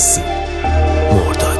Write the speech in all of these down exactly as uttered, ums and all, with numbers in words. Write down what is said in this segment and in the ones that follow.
نسیم مرداد.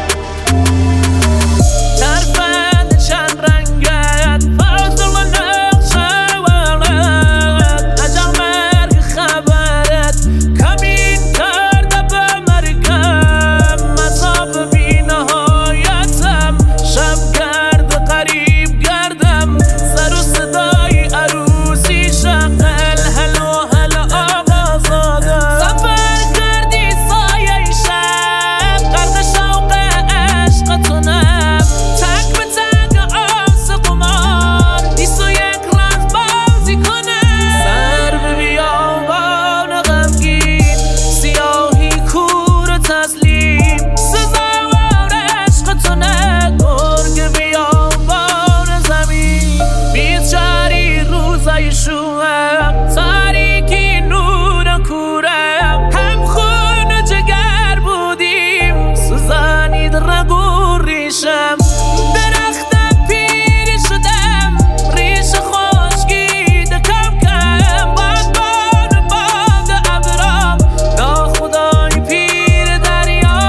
تاریکی نور کورم هم خون جگر بودیم سوزانید رگ و ریشم درختم پیری شدم ریش خشکید کم کم بادبان باد ابرام ناخدای پیر دریا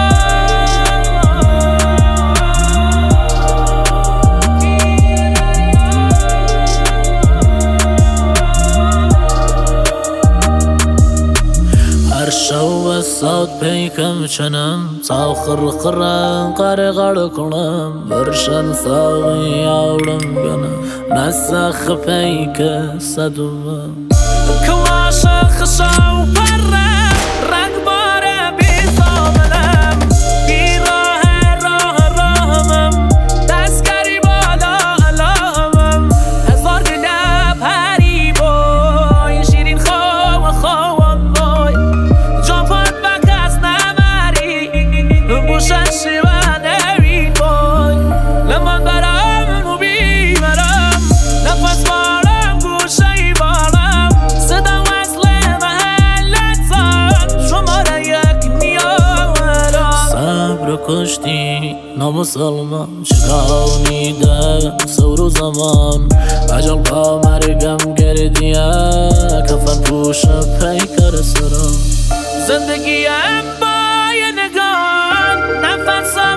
شو ساد پیکم چنم تا خرخرم قره غړ کنم برشن ساغی آورم گنم نسخ پیک صدوم کلاش خشاو پره رنگ باره بی زامنم بی راه راه راهمم دستگری بالا علامم هزار دلم هری بای شیرین خواه خوام بای بوشن شیوانه بای لمن برم و بیمرم نفس بارم گوشه بارم صدا وصل محلتان شماره یک میارم صبر کشتی نامسلمان چکاونیده سور و زمان عجل با مرگم گردیه کفن پوش پیکر سرم زندگیم با نگاه نفس